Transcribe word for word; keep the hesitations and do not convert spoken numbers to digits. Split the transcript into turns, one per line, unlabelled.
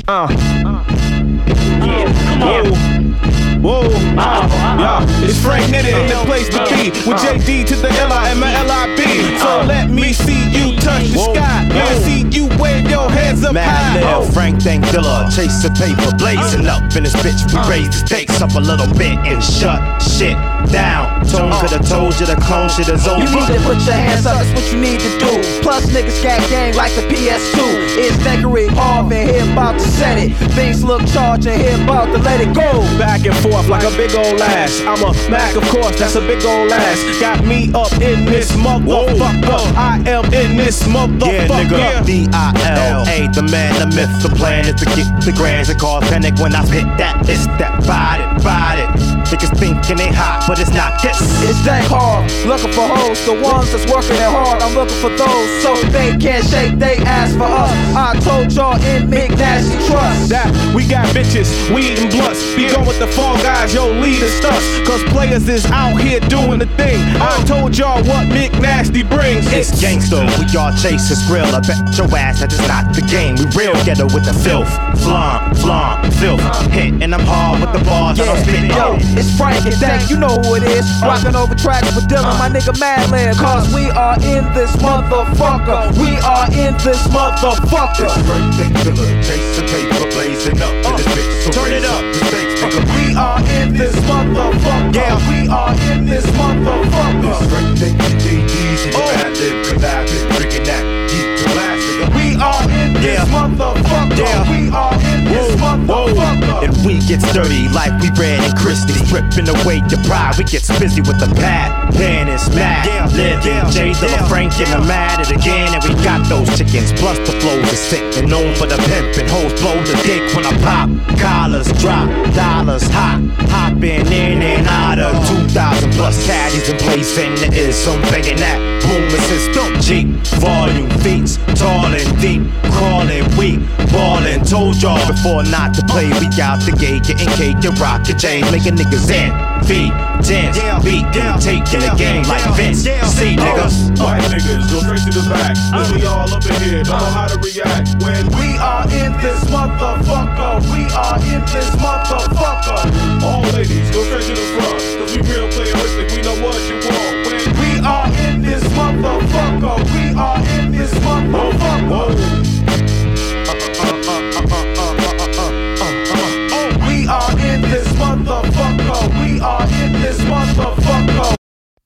Uh. Yeah, come on. Whoa, uh, yeah, it's Frank Nitty in the place to be with J D to the L I and my L I B. So let me see you touch the sky. Let me see you wave your hands up high.
Mad Lil, Frank Dangilla, chasing paper, blazing up in this bitch. We raise the stakes up a little bit and shut shit down. Tone could've told you the clone shit is over.
You need to put your hands up, that's what you need to do. Plus niggas got gang like the P S two. It's Neckery off and here about to set it. Things look charged and here about to let it go.
Back and forth like a big old ass. I'm a Mac, of course, that's a big old ass. Got me up in this motherfucker. I am in this motherfucker.
Yeah, nigga, D I L A, the man, the myth, the plan is to get the grands and cause panic when I hit that. It's that body, body. Niggas thinking they hot, but it's not this.
It's that hard, looking for hoes, the ones that's working it hard. I'm looking for those, so they can't shake they ass for us. I told y'all in McNasty Trust
that we got bitches, weed and blunts. Be going with the fall guys, yo, lead and stunts. Cause players is out here doing the thing. I told y'all what McNasty brings.
It's gangsta, we all chase his grill. I bet your ass that is not the game. We real ghetto with the filth. Flaunt, flaunt, filth. Hit, and I'm hard with the bars.
Yeah,
I don't spit
yo, it's Frank and Dank, you know who it is. Rockin' over tracks with Dylan, my nigga Mad Lib. Cause we are in this motherfucker. We are in this motherfucker.
It's Frank Dangilla, chasing paper, blazing up in this bitch. So turn it up.
We are in this motherfucker.
Yeah,
we are in this motherfucker.
It's Frank Dangilla, J D's and Mad Lib, collabing, bringing that heat to last, nigga.
We are in this
Yeah.
motherfucker.
Yeah.
We are in this motherfucker.
And we get sturdy like we ran in Christie. Ripping away your pride, we gets busy with the pad. Pen is mad, Liv and J Dilla, Frank and I'm at it again. And we got those chickens, plus the flows is sick. And known for the pimp and hoes blow the dick when I pop. Collars drop, dollars hot. Hopping in and out of two thousand plus caddies in place. And there is some begging that booming system. Jeep, volume, feats, tall and deep. Crawling, weak, ballin'. Told y'all before not to play. We out the gate, getting cake and rocket chains. Making niggas in, feet, dance, beat, taking the game like Vince. See, nigga.